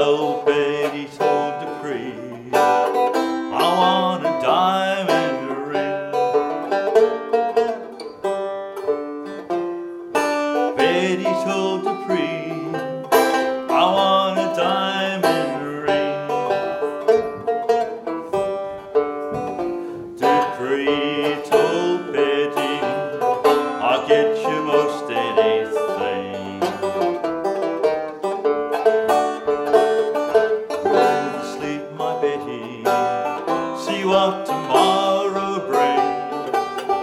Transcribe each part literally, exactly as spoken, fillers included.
Well, Betty told Dupree, I want a diamond ring. Betty told Dupree, I want a diamond ring. Dupree told Betty, I'll get you most anything. Go to sleep, my Betty, see what tomorrow brings.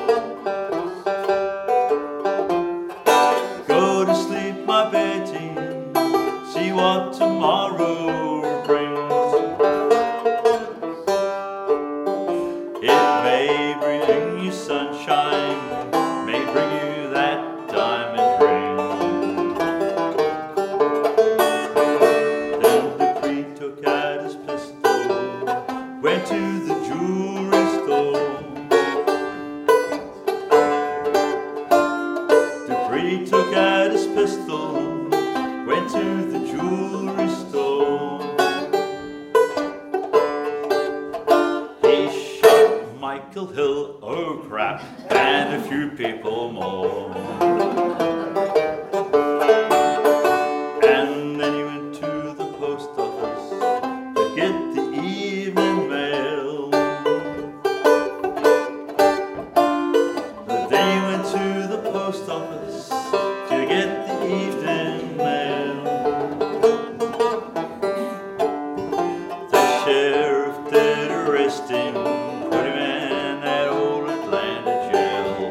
Go to sleep, my Betty, see what tomorrow brings. It may bring you sunshine, may bring you that diamond ring. Then Dupree took out his pistol, went to the jewelry store. Dupree took out his pistol, went to the jewelry store. He shot Michael Hill, oh crap, and a few people more. And then he went to the post office to get the evening mail. Then he went to the post office to get the evening mail. The sheriff did arrest him, put him in that old Atlanta jail.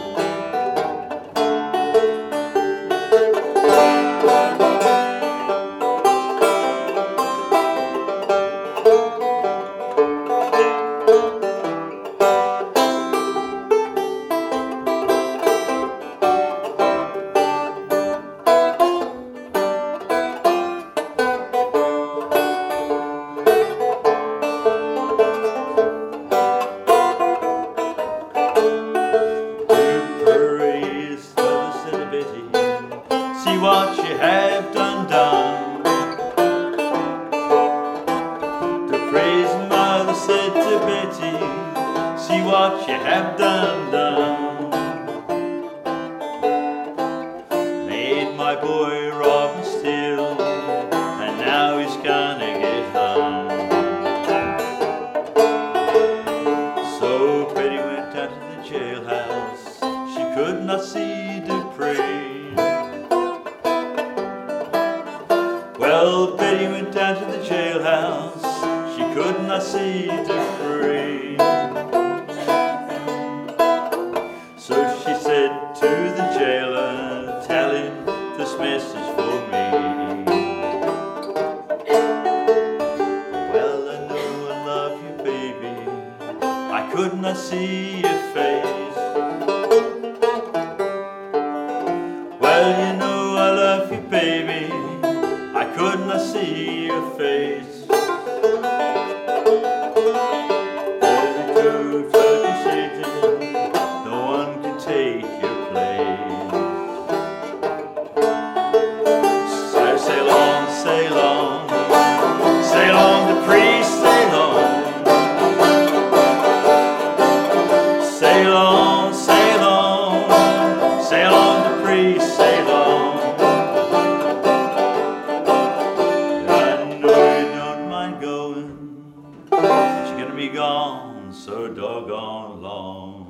See what you have done done. Dupree's mother said to Betty, see what you have done done. Made my boy rob and steal, and now he's gonna get hung. So Betty went down to the jailhouse, she could not see Dupree. Well, Betty went down to the jailhouse, she could not see Dupree. So she said to the jailer, tell him this message for me. Well, I know I love you, baby, I could not see your face. Well, you know I love you, baby, I could not see your face. Thirty-two turkey Satan, no one can take your place. So sail on, sail on, sail on, Dupree, sail on. Sail on, sail on, sail on, Dupree, sail on. But you're gonna be gone so doggone long.